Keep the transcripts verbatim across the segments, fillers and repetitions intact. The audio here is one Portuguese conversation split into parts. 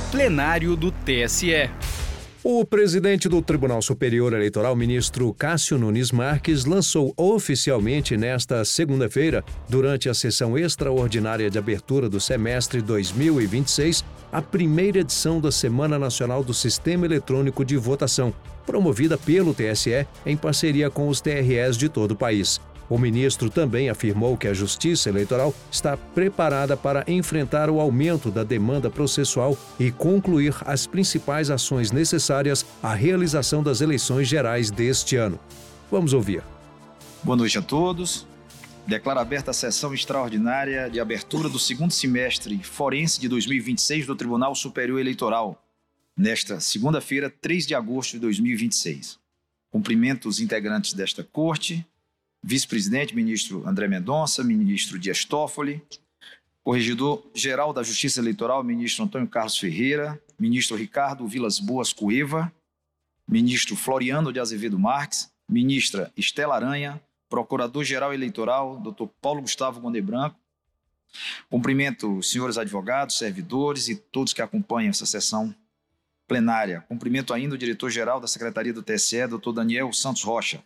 Plenário do T S E. O presidente do Tribunal Superior Eleitoral, ministro Cássio Nunes Marques, lançou oficialmente nesta segunda-feira, durante a sessão extraordinária de abertura do semestre dois mil e vinte e seis, a primeira edição da Semana Nacional do Sistema Eletrônico de Votação, promovida pelo T S E em parceria com os T R Es de todo o país. O ministro também afirmou que a Justiça Eleitoral está preparada para enfrentar o aumento da demanda processual e concluir as principais ações necessárias à realização das eleições gerais deste ano. Vamos ouvir. Boa noite a todos. Declaro aberta a sessão extraordinária de abertura do segundo semestre forense de dois mil e vinte e seis do Tribunal Superior Eleitoral, nesta segunda-feira, três de agosto de dois mil e vinte e seis. Cumprimento os integrantes desta Corte, vice-presidente, ministro André Mendonça, ministro Dias Toffoli, corregedor-geral da Justiça Eleitoral, ministro Antônio Carlos Ferreira, ministro Ricardo Vilas Boas Cueva, ministro Floriano de Azevedo Marques, ministra Estela Aranha, procurador-geral eleitoral, doutor Paulo Gustavo Gonde Branco. Cumprimento os senhores advogados, servidores e todos que acompanham essa sessão plenária. Cumprimento ainda o diretor-geral da Secretaria do T S E, doutor Daniel Santos Rocha.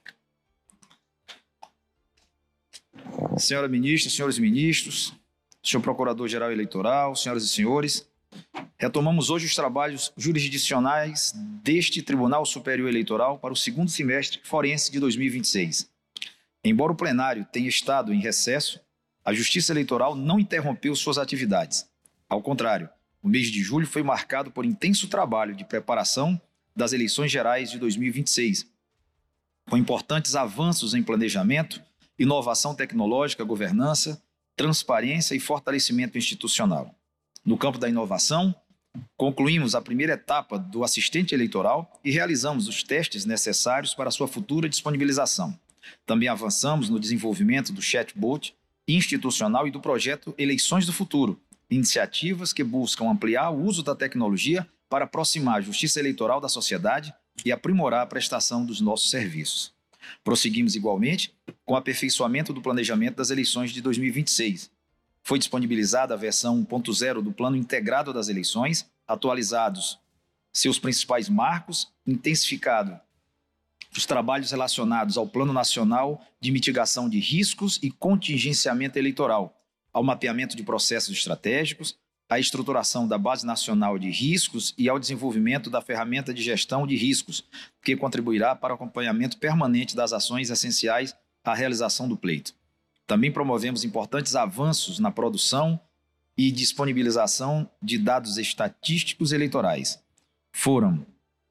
Senhora ministra, senhores ministros, senhor procurador-geral eleitoral, senhoras e senhores, retomamos hoje os trabalhos jurisdicionais deste Tribunal Superior Eleitoral para o segundo semestre forense de dois mil e vinte e seis. Embora o plenário tenha estado em recesso, a Justiça Eleitoral não interrompeu suas atividades. Ao contrário, o mês de julho foi marcado por intenso trabalho de preparação das eleições gerais de dois mil e vinte e seis, com importantes avanços em planejamento, inovação tecnológica, governança, transparência e fortalecimento institucional. No campo da inovação, concluímos a primeira etapa do assistente eleitoral e realizamos os testes necessários para sua futura disponibilização. Também avançamos no desenvolvimento do chatbot institucional e do projeto Eleições do Futuro, iniciativas que buscam ampliar o uso da tecnologia para aproximar a justiça eleitoral da sociedade e aprimorar a prestação dos nossos serviços. Prosseguimos igualmente com o aperfeiçoamento do planejamento das eleições de dois mil e vinte e seis. Foi disponibilizada a versão um ponto zero do Plano Integrado das Eleições, atualizados seus principais marcos, intensificado os trabalhos relacionados ao Plano Nacional de Mitigação de Riscos e Contingenciamento Eleitoral, ao mapeamento de processos estratégicos, à estruturação da Base Nacional de Riscos e ao desenvolvimento da ferramenta de gestão de riscos, que contribuirá para o acompanhamento permanente das ações essenciais à realização do pleito. Também promovemos importantes avanços na produção e disponibilização de dados estatísticos eleitorais. Foram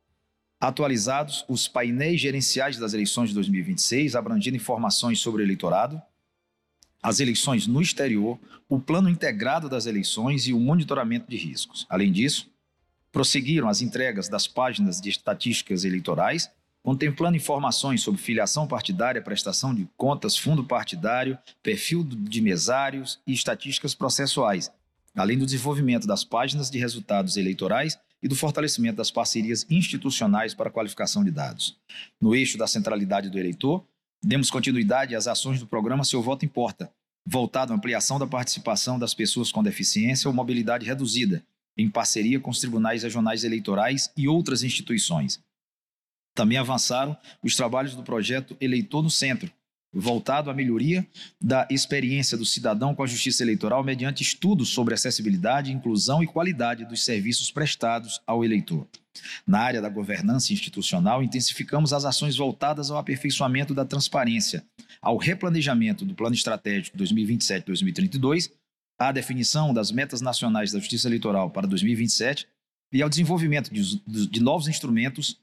atualizados os painéis gerenciais das eleições de dois mil e vinte e seis, abrangindo informações sobre o eleitorado, as eleições no exterior, o plano integrado das eleições e o monitoramento de riscos. Além disso, prosseguiram as entregas das páginas de estatísticas eleitorais, contemplando informações sobre filiação partidária, prestação de contas, fundo partidário, perfil de mesários e estatísticas processuais, além do desenvolvimento das páginas de resultados eleitorais e do fortalecimento das parcerias institucionais para a qualificação de dados. No eixo da centralidade do eleitor, demos continuidade às ações do programa Seu Voto Importa, voltado à ampliação da participação das pessoas com deficiência ou mobilidade reduzida, em parceria com os tribunais regionais eleitorais e outras instituições. Também avançaram os trabalhos do projeto Eleitor no Centro, voltado à melhoria da experiência do cidadão com a justiça eleitoral mediante estudos sobre acessibilidade, inclusão e qualidade dos serviços prestados ao eleitor. Na área da governança institucional, intensificamos as ações voltadas ao aperfeiçoamento da transparência, ao replanejamento do Plano Estratégico dois mil e vinte e sete a dois mil e trinta e dois, à definição das metas nacionais da Justiça Eleitoral para dois mil e vinte e sete e ao desenvolvimento de, de novos instrumentos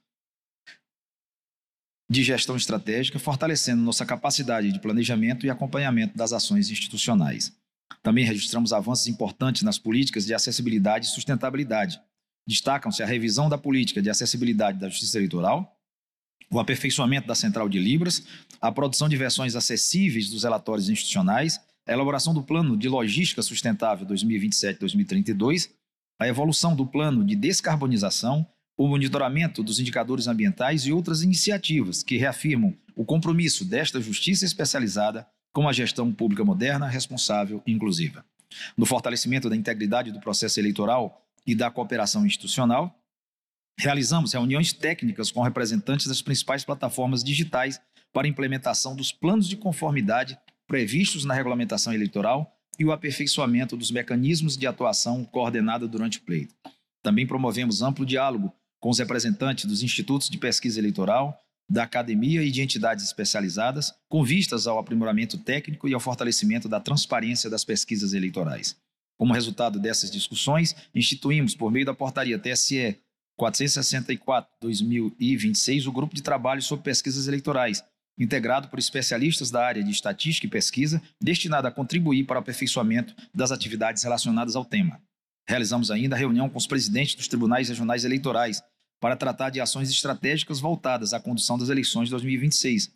de gestão estratégica, fortalecendo nossa capacidade de planejamento e acompanhamento das ações institucionais. Também registramos avanços importantes nas políticas de acessibilidade e sustentabilidade. Destacam-se a revisão da política de acessibilidade da Justiça Eleitoral, o aperfeiçoamento da Central de Libras, a produção de versões acessíveis dos relatórios institucionais, a elaboração do Plano de Logística Sustentável dois mil e vinte e sete a dois mil e trinta e dois, a evolução do Plano de Descarbonização, o monitoramento dos indicadores ambientais e outras iniciativas que reafirmam o compromisso desta justiça especializada com a gestão pública moderna, responsável e inclusiva. No fortalecimento da integridade do processo eleitoral e da Cooperação Institucional, realizamos reuniões técnicas com representantes das principais plataformas digitais para a implementação dos planos de conformidade previstos na regulamentação eleitoral e o aperfeiçoamento dos mecanismos de atuação coordenada durante o pleito. Também promovemos amplo diálogo com os representantes dos institutos de pesquisa eleitoral, da academia e de entidades especializadas, com vistas ao aprimoramento técnico e ao fortalecimento da transparência das pesquisas eleitorais. Como resultado dessas discussões, instituímos, por meio da portaria T S E quatrocentos e sessenta e quatro barra dois mil e vinte e seis, o Grupo de Trabalho sobre Pesquisas Eleitorais, integrado por especialistas da área de estatística e pesquisa, destinado a contribuir para o aperfeiçoamento das atividades relacionadas ao tema. Realizamos ainda a reunião com os presidentes dos tribunais regionais eleitorais para tratar de ações estratégicas voltadas à condução das eleições de dois mil e vinte e seis.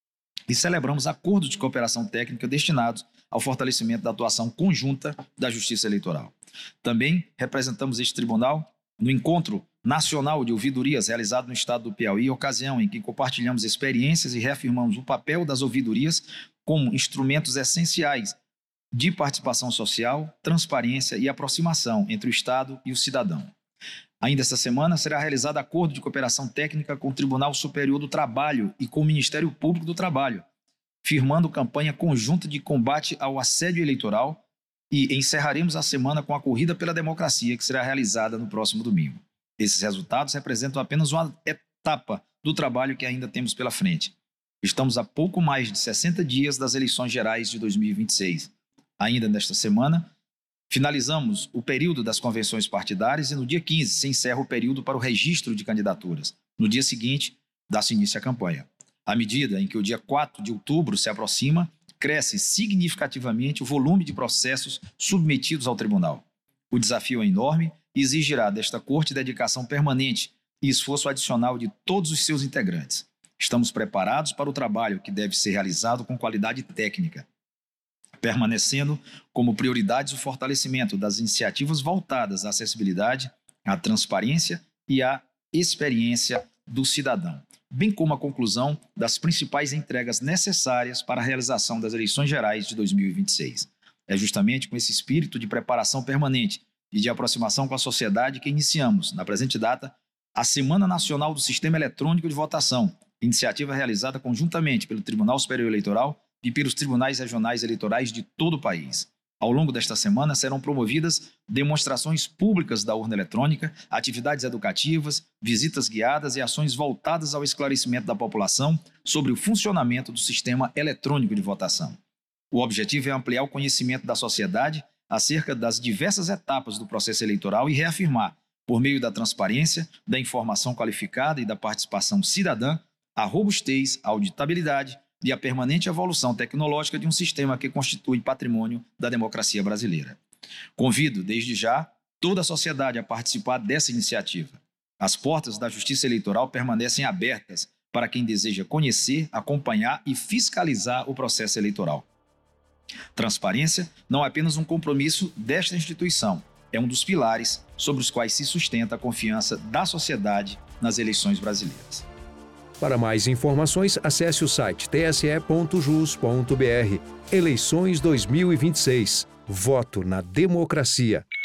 E celebramos acordos de cooperação técnica destinados ao fortalecimento da atuação conjunta da Justiça Eleitoral. Também representamos este tribunal no Encontro Nacional de Ouvidorias realizado no estado do Piauí, ocasião em que compartilhamos experiências e reafirmamos o papel das ouvidorias como instrumentos essenciais de participação social, transparência e aproximação entre o Estado e o cidadão. Ainda esta semana será realizado acordo de cooperação técnica com o Tribunal Superior do Trabalho e com o Ministério Público do Trabalho, firmando campanha conjunta de combate ao assédio eleitoral, e encerraremos a semana com a Corrida pela Democracia, que será realizada no próximo domingo. Esses resultados representam apenas uma etapa do trabalho que ainda temos pela frente. Estamos a pouco mais de sessenta dias das eleições gerais de dois mil e vinte e seis. Ainda nesta semana, finalizamos o período das convenções partidárias e no dia quinze se encerra o período para o registro de candidaturas. No dia seguinte, dá-se início à campanha. À medida em que o dia quatro de outubro se aproxima, cresce significativamente o volume de processos submetidos ao tribunal. O desafio é enorme e exigirá desta corte dedicação permanente e esforço adicional de todos os seus integrantes. Estamos preparados para o trabalho que deve ser realizado com qualidade técnica, permanecendo como prioridades o fortalecimento das iniciativas voltadas à acessibilidade, à transparência e à experiência do cidadão, bem como a conclusão das principais entregas necessárias para a realização das eleições gerais de dois mil e vinte e seis. É justamente com esse espírito de preparação permanente e de aproximação com a sociedade que iniciamos, na presente data, a Semana Nacional do Sistema Eletrônico de Votação, iniciativa realizada conjuntamente pelo Tribunal Superior Eleitoral e pelos tribunais regionais eleitorais de todo o país. Ao longo desta semana serão promovidas demonstrações públicas da urna eletrônica, atividades educativas, visitas guiadas e ações voltadas ao esclarecimento da população sobre o funcionamento do sistema eletrônico de votação. O objetivo é ampliar o conhecimento da sociedade acerca das diversas etapas do processo eleitoral e reafirmar, por meio da transparência, da informação qualificada e da participação cidadã, a robustez, a auditabilidade e a permanente evolução tecnológica de um sistema que constitui patrimônio da democracia brasileira. Convido, desde já, toda a sociedade a participar dessa iniciativa. As portas da Justiça Eleitoral permanecem abertas para quem deseja conhecer, acompanhar e fiscalizar o processo eleitoral. Transparência não é apenas um compromisso desta instituição, é um dos pilares sobre os quais se sustenta a confiança da sociedade nas eleições brasileiras. Para mais informações, acesse o site t s e ponto jus ponto b r. Eleições dois mil e vinte e seis. Voto na democracia.